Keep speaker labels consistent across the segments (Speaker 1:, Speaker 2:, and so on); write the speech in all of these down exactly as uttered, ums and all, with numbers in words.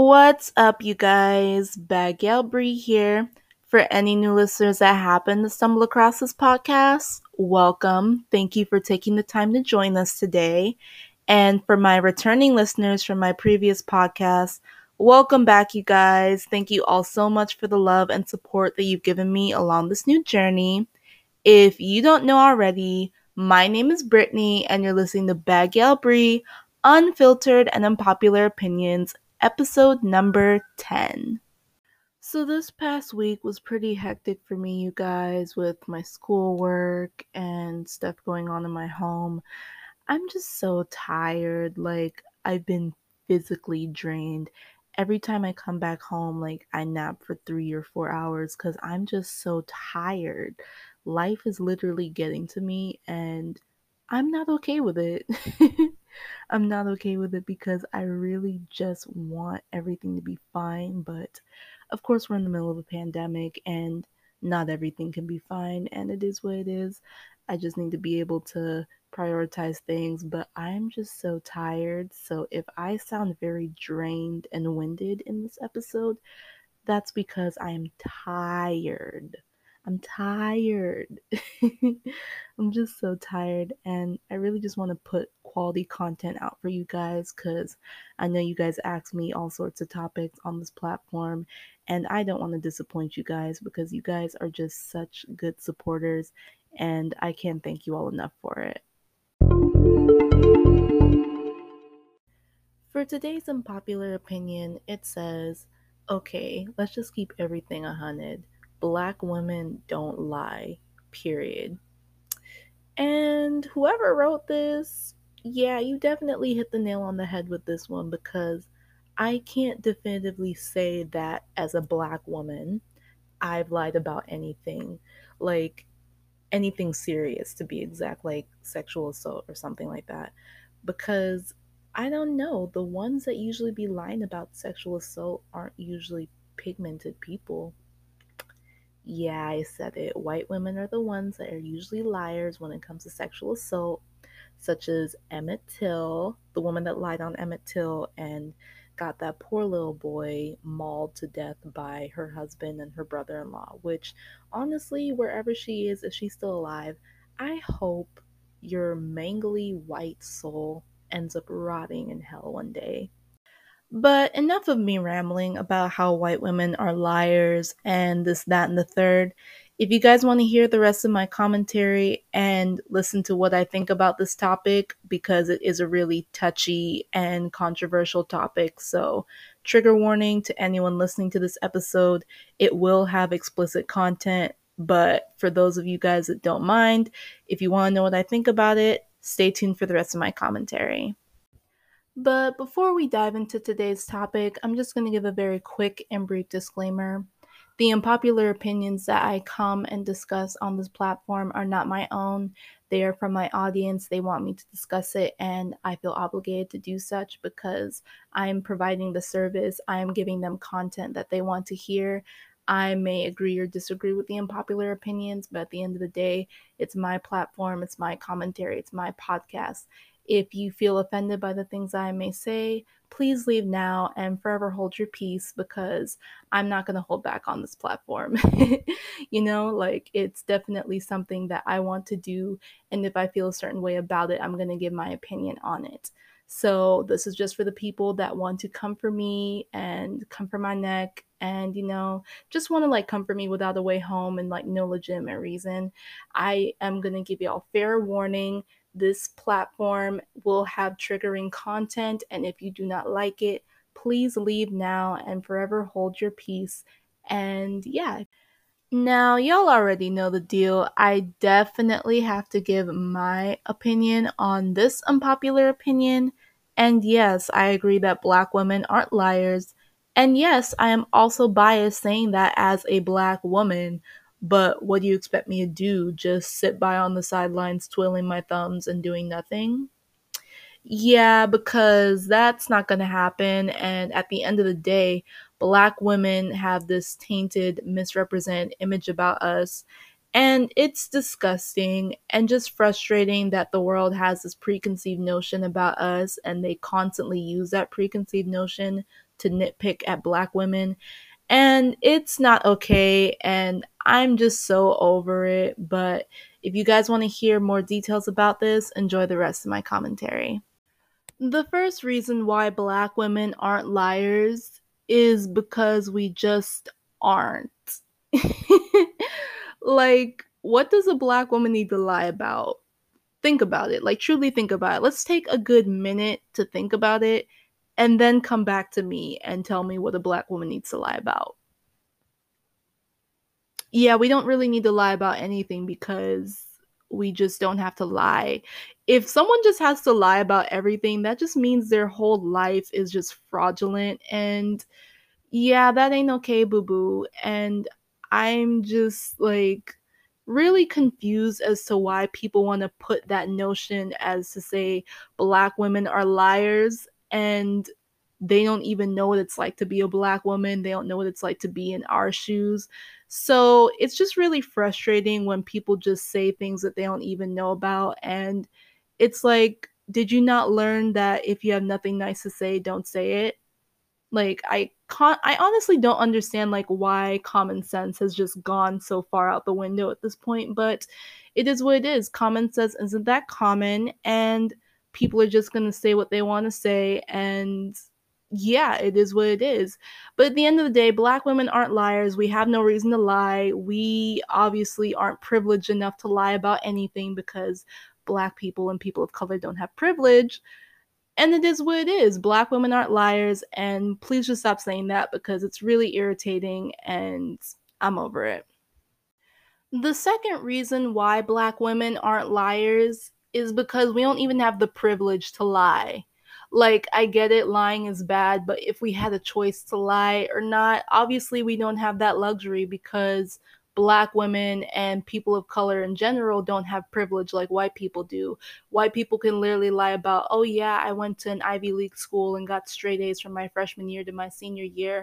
Speaker 1: What's up, you guys? Baguette Bree here. For any new listeners that happen to stumble across this podcast, welcome. Thank you for taking the time to join us today. And for my returning listeners from my previous podcast, welcome back, you guys. Thank you all so much for the love and support that you've given me along this new journey. If you don't know already, my name is Brittany, and you're listening to Baguette Bree, Unfiltered and Unpopular Opinions, episode number ten. So this past week was pretty hectic for me, you guys, with my schoolwork and stuff going on in my home. I'm just so tired. Like, I've been physically drained. Every time I come back home, like, I nap for three or four hours because I'm just so tired. Life is literally getting to me, and I'm not okay with it. I'm not okay with it because I really just want everything to be fine. But of course, we're in the middle of a pandemic and not everything can be fine, and it is what it is. I just need to be able to prioritize things, but I'm just so tired. So if I sound very drained and winded in this episode, that's because I am tired. I'm tired. I'm just so tired, and I really just want to put quality content out for you guys because I know you guys ask me all sorts of topics on this platform, and I don't want to disappoint you guys because you guys are just such good supporters, and I can't thank you all enough for it. For today's unpopular opinion, it says, okay, let's just keep everything a hundred. Black women don't lie, period. And whoever wrote this, yeah, you definitely hit the nail on the head with this one because I can't definitively say that as a black woman, I've lied about anything. Like, anything serious to be exact, like sexual assault or something like that. Because I don't know, the ones that usually be lying about sexual assault aren't usually pigmented people. Yeah, I said it. White women are the ones that are usually liars when it comes to sexual assault, such as Emmett Till, the woman that lied on Emmett Till and got that poor little boy mauled to death by her husband and her brother-in-law, which honestly, wherever she is, if she's still alive, I hope your mangly white soul ends up rotting in hell one day. But enough of me rambling about how white women are liars and this, that, and the third. If you guys want to hear the rest of my commentary and listen to what I think about this topic, because it is a really touchy and controversial topic, so trigger warning to anyone listening to this episode, it will have explicit content. But for those of you guys that don't mind, if you want to know what I think about it, stay tuned for the rest of my commentary. But before we dive into today's topic, I'm just going to give a very quick and brief disclaimer. The unpopular opinions that I come and discuss on this platform are not my own. They are from my audience. They want me to discuss it, and I feel obligated to do such because I'm providing the service. I am giving them content that they want to hear. I may agree or disagree with the unpopular opinions, but at the end of the day, it's my platform, it's my commentary, it's my podcast. If you feel offended by the things I may say, please leave now and forever hold your peace because I'm not going to hold back on this platform. You know, like it's definitely something that I want to do. And if I feel a certain way about it, I'm going to give my opinion on it. So this is just for the people that want to come for me and come for my neck and, you know, just want to like come for me without a way home and like no legitimate reason. I am going to give y'all fair warning. This platform will have triggering content, and if you do not like it, please leave now and forever hold your peace. And yeah, now y'all already know the deal. I definitely have to give my opinion on this unpopular opinion. And yes, I agree that black women aren't liars. And yes, I am also biased saying that as a black woman. But what do you expect me to do? Just sit by on the sidelines, twiddling my thumbs and doing nothing? Yeah, because that's not going to happen. And at the end of the day, black women have this tainted, misrepresented image about us. And it's disgusting and just frustrating that the world has this preconceived notion about us and they constantly use that preconceived notion to nitpick at black women. And it's not okay, and I'm just so over it. But if you guys want to hear more details about this, enjoy the rest of my commentary. The first reason why black women aren't liars is because we just aren't. Like, what does a black woman need to lie about? Think about it. Like, truly think about it. Let's take a good minute to think about it and then come back to me and tell me what a black woman needs to lie about. Yeah, we don't really need to lie about anything because we just don't have to lie. If someone just has to lie about everything, that just means their whole life is just fraudulent. And yeah, that ain't okay, boo boo. And I'm just like really confused as to why people want to put that notion as to say black women are liars and they don't even know what it's like to be a black woman. They don't know what it's like to be in our shoes. So it's just really frustrating when people just say things that they don't even know about. And it's like, did you not learn that if you have nothing nice to say, don't say it? Like I can't I honestly don't understand like why common sense has just gone so far out the window at this point, but it is what it is. Common sense isn't that common and people are just going to say what they want to say, and yeah, it is what it is. But at the end of the day, black women aren't liars. We have no reason to lie. We obviously aren't privileged enough to lie about anything because black people and people of color don't have privilege. And it is what it is. Black women aren't liars, and please just stop saying that because it's really irritating and I'm over it. The second reason why black women aren't liars is because we don't even have the privilege to lie. Like, I get it, lying is bad, but if we had a choice to lie or not, obviously we don't have that luxury because black women and people of color in general don't have privilege like white people do. White people can literally lie about, oh yeah, I went to an Ivy League school and got straight A's from my freshman year to my senior year.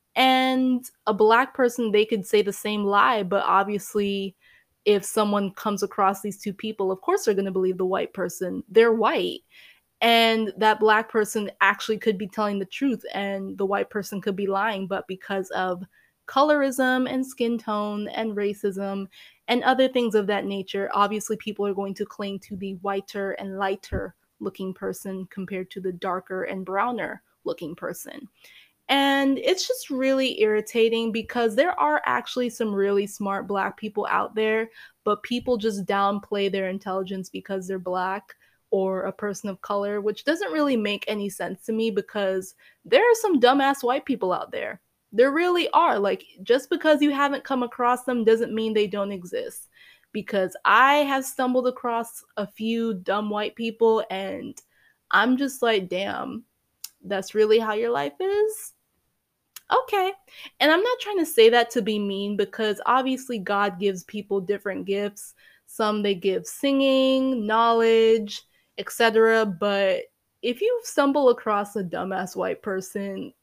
Speaker 1: And a black person, they could say the same lie, but obviously if someone comes across these two people, of course they're going to believe the white person. They're white. And that black person actually could be telling the truth and the white person could be lying, but because of colorism and skin tone and racism and other things of that nature, obviously people are going to cling to the whiter and lighter looking person compared to the darker and browner looking person. And it's just really irritating because there are actually some really smart black people out there, but people just downplay their intelligence because they're black or a person of color, which doesn't really make any sense to me because there are some dumbass white people out there. There really are. Like, just because you haven't come across them doesn't mean they don't exist. Because I have stumbled across a few dumb white people and I'm just like, damn, that's really how your life is? Okay. And I'm not trying to say that to be mean because obviously God gives people different gifts. Some they give singing, knowledge, et cetera. But if you stumble across a dumbass white person,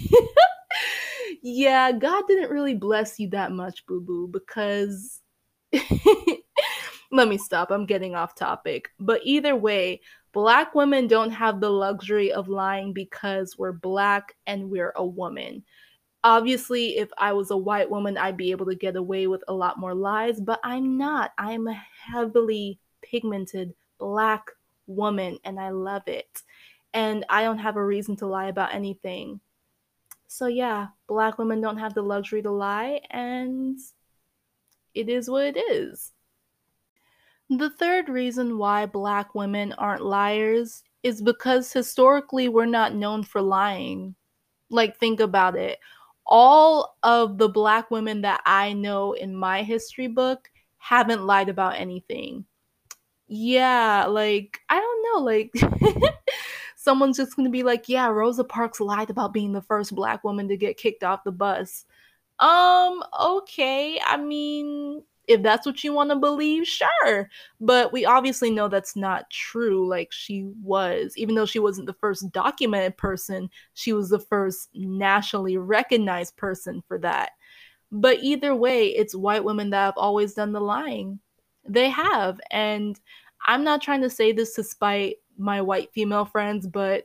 Speaker 1: yeah, God didn't really bless you that much, boo boo, because let me stop. I'm getting off topic. But either way, black women don't have the luxury of lying because we're black and we're a woman. Obviously, if I was a white woman, I'd be able to get away with a lot more lies, but I'm not. I'm a heavily pigmented black woman and I love it. And I don't have a reason to lie about anything. So yeah, black women don't have the luxury to lie and it is what it is. The third reason why black women aren't liars is because historically we're not known for lying. Like, think about it. All of the black women that I know in my history book haven't lied about anything. Yeah, like, I don't know, like, someone's just gonna be like, yeah, Rosa Parks lied about being the first black woman to get kicked off the bus. Um, okay. I mean, if that's what you want to believe, sure. But we obviously know that's not true. Like, she was, even though she wasn't the first documented person, she was the first nationally recognized person for that. But either way, it's white women that have always done the lying. They have. And I'm not trying to say this to spite my white female friends, but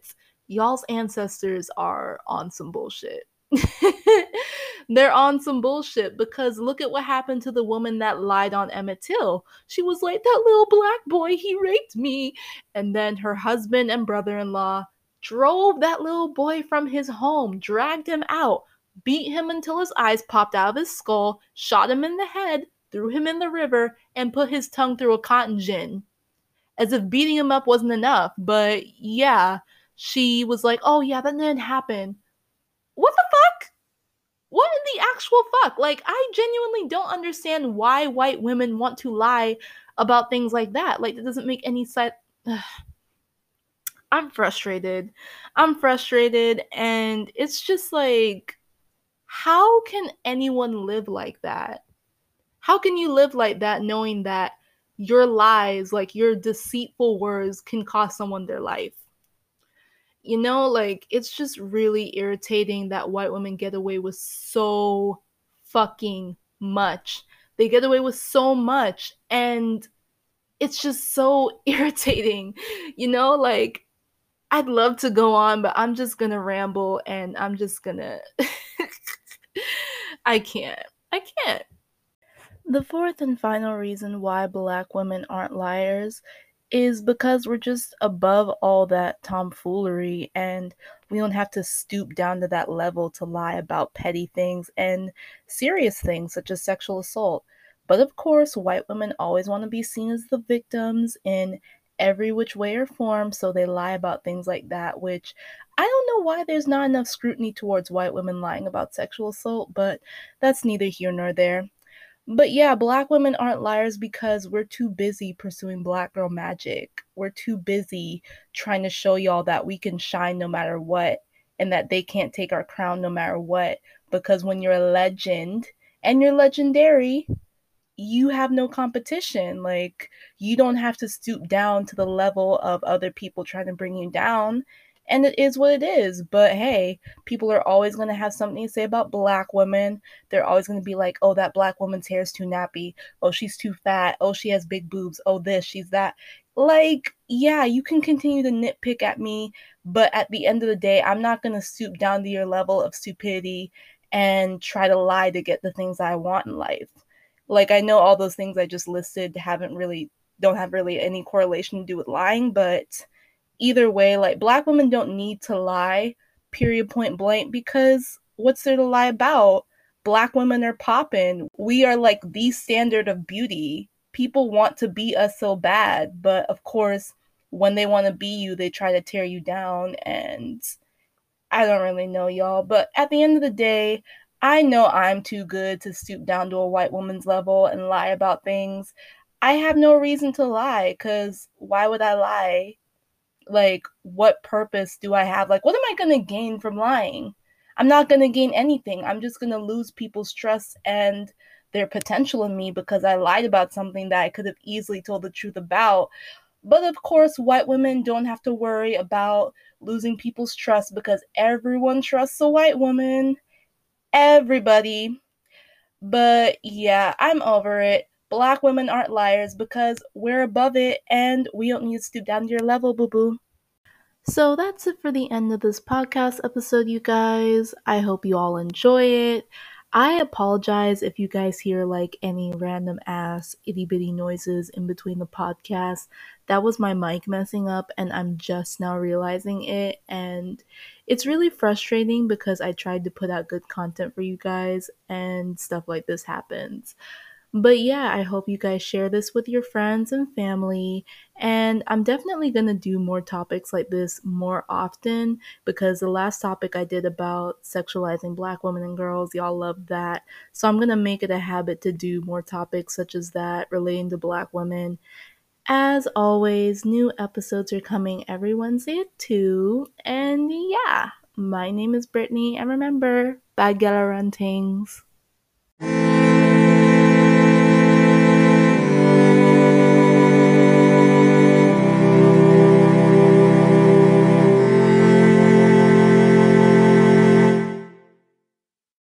Speaker 1: y'all's ancestors are on some bullshit. They're on some bullshit because look at what happened to the woman that lied on Emmett Till. She was like, that little black boy, he raped me. And then her husband and brother in law drove that little boy from his home, dragged him out, beat him until his eyes popped out of his skull, shot him in the head, threw him in the river, and put his tongue through a cotton gin. As if beating him up wasn't enough. But yeah, she was like, oh yeah, that didn't happen. What the fuck? What in the actual fuck? Like, I genuinely don't understand why white women want to lie about things like that. Like, it doesn't make any sense. I'm frustrated. I'm frustrated, and it's just like, how can anyone live like that? How can you live like that knowing that your lies, like your deceitful words, can cost someone their life? You know, like, it's just really irritating that white women get away with so fucking much. They get away with so much, and it's just so irritating. You know, like, I'd love to go on, but I'm just gonna ramble and I'm just gonna. I can't. I can't. The fourth and final reason why black women aren't liars is because we're just above all that tomfoolery and we don't have to stoop down to that level to lie about petty things and serious things such as sexual assault. But of course, white women always want to be seen as the victims in every which way or form, so they lie about things like that, which I don't know why there's not enough scrutiny towards white women lying about sexual assault, but that's neither here nor there. But yeah, black women aren't liars because we're too busy pursuing black girl magic. We're too busy trying to show y'all that we can shine no matter what and that they can't take our crown no matter what. Because when you're a legend and you're legendary, you have no competition. Like, you don't have to stoop down to the level of other people trying to bring you down. And it is what it is. But hey, people are always going to have something to say about black women. They're always going to be like, oh, that black woman's hair is too nappy. Oh, she's too fat. Oh, she has big boobs. Oh, this, she's that. Like, yeah, you can continue to nitpick at me, but at the end of the day, I'm not going to stoop down to your level of stupidity and try to lie to get the things I want in life. Like, I know all those things I just listed haven't really, don't have really any correlation to do with lying, but either way, like, black women don't need to lie, period, point blank, because what's there to lie about? Black women are popping. We are like the standard of beauty. People want to be us so bad, but of course, when they want to be you, they try to tear you down, and I don't really know, y'all, but at the end of the day, I know I'm too good to stoop down to a white woman's level and lie about things. I have no reason to lie, because why would I lie? Like, what purpose do I have? Like, what am I going to gain from lying? I'm not going to gain anything. I'm just going to lose people's trust and their potential in me because I lied about something that I could have easily told the truth about. But of course, white women don't have to worry about losing people's trust because everyone trusts a white woman. Everybody. But yeah, I'm over it. Black women aren't liars because we're above it and we don't need to stoop down to your level, boo boo. So that's it for the end of this podcast episode, you guys. I hope you all enjoy it. I apologize if you guys hear like any random ass itty bitty noises in between the podcast. That was my mic messing up and I'm just now realizing it. And it's really frustrating because I tried to put out good content for you guys and stuff like this happens. But yeah, I hope you guys share this with your friends and family. And I'm definitely going to do more topics like this more often because the last topic I did about sexualizing black women and girls, y'all loved that. So I'm going to make it a habit to do more topics such as that relating to black women. As always, new episodes are coming every Wednesday at two. And yeah, my name is Brittany. And remember, bad gal run things.